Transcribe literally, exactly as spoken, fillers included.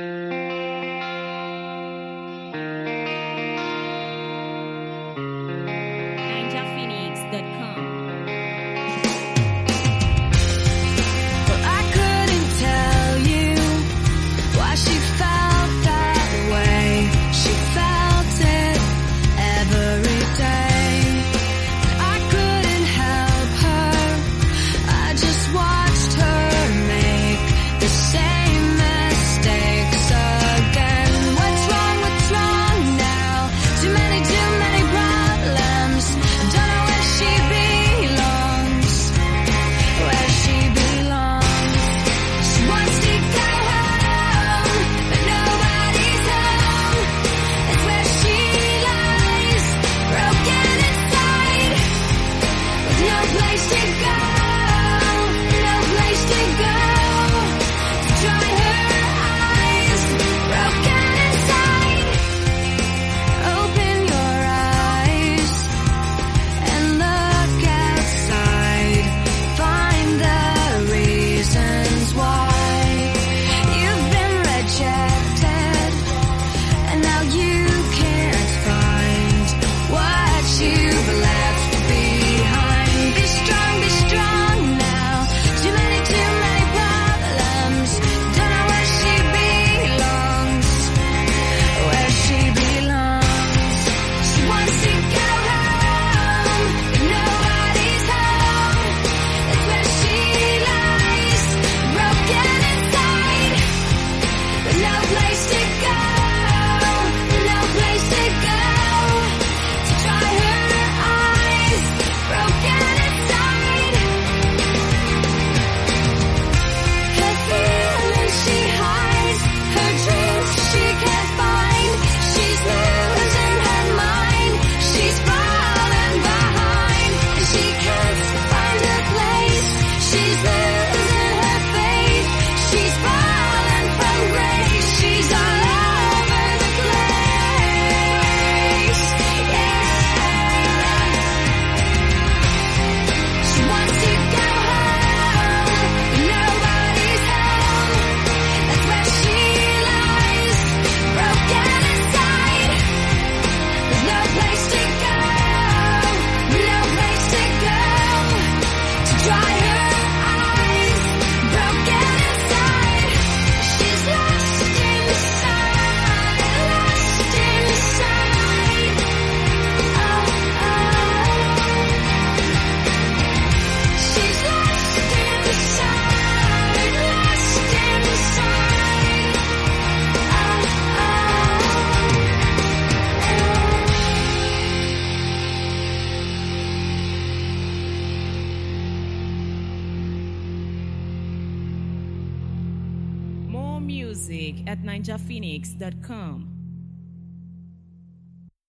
ninja phoenix dot com. Well, I couldn't tell you why she felt that way. She felt it every day. I couldn't help her. I just watched her make the same mistakes again. What's wrong? What's wrong now? Too many, too many problems. Don't know where she belongs. Where she belongs. She wants to go home, but nobody's home. It's where she lies, broken inside, with no place to go, no place to go. To dry her eyes, broken inside. Open your eyes and look outside. Find the reasons why you've been rejected, and now you can't find what you've left behind. Be strong, be strong now. Too many, too many problems. Don't know where she belongs. Where she belongs. She wants to go home, but nobody's home. It's where she lies, broken inside, with no place to go, no place to go. To dry her eyes, broken inside. Her feelings she hides, her dreams she can't find. She's losing her mind, she's falling behind, and she can't find her place. She's losing her faith, she's falling from grace. She's all over the place. Yeah. She wants to go home, but nobody's home. That's where she lies, broken inside. There's no place to go, no place to go. To dry her eyes, broken inside. She's lost inside, lost inside. Oh, oh. She's lost inside, lost inside. Oh, oh. More music at ninja phoenix dot com.